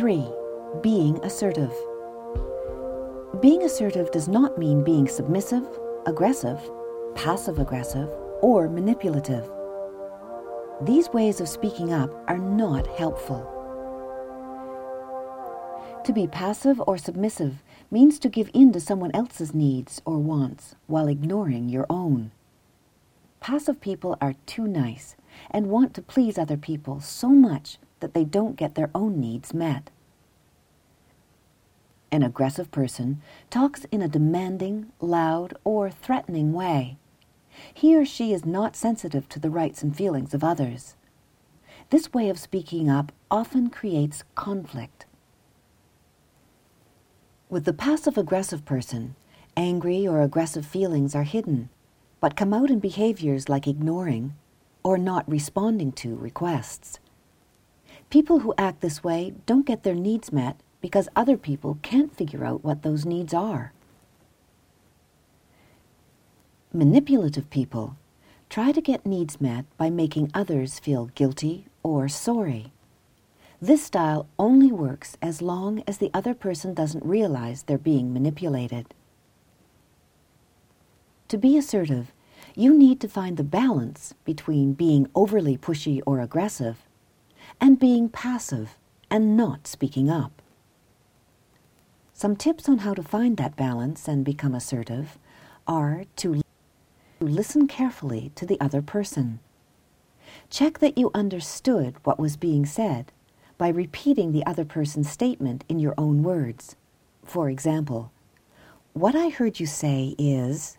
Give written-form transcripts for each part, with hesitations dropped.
3. Being assertive. Being assertive does not mean being submissive, aggressive, passive-aggressive, or manipulative. These ways of speaking up are not helpful. To be passive or submissive means to give in to someone else's needs or wants while ignoring your own. Passive people are too nice and want to please other people so much that they don't get their own needs met. An aggressive person talks in a demanding, loud, or threatening way. He or she is not sensitive to the rights and feelings of others. This way of speaking up often creates conflict. With the passive-aggressive person, angry or aggressive feelings are hidden, but come out in behaviors like ignoring or not responding to requests. People who act this way don't get their needs met because other people can't figure out what those needs are. Manipulative people try to get needs met by making others feel guilty or sorry. This style only works as long as the other person doesn't realize they're being manipulated. To be assertive, you need to find the balance between being overly pushy or aggressive and being passive and not speaking up. Some tips on how to find that balance and become assertive are to listen carefully to the other person. Check that you understood what was being said by repeating the other person's statement in your own words. For example, "What I heard you say is..."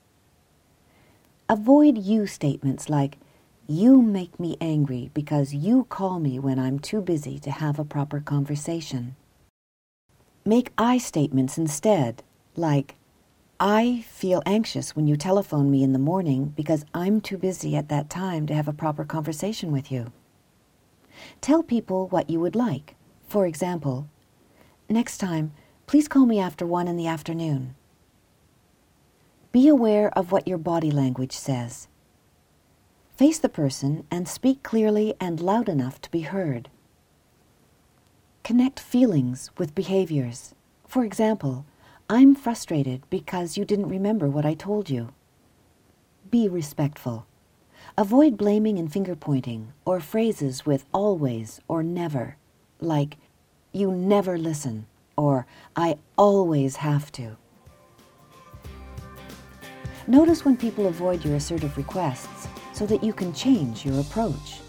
Avoid you statements like, "You make me angry because you call me when I'm too busy to have a proper conversation." Make I statements instead, like, "I feel anxious when you telephone me in the morning because I'm too busy at that time to have a proper conversation with you." Tell people what you would like. For example, "Next time, please call me after 1 in the afternoon." Be aware of what your body language says. Face the person and speak clearly and loud enough to be heard. Connect feelings with behaviors. For example, "I'm frustrated because you didn't remember what I told you." Be respectful. Avoid blaming and finger-pointing or phrases with always or never, like, "You never listen," or "I always have to." Notice when people avoid your assertive requests so that you can change your approach.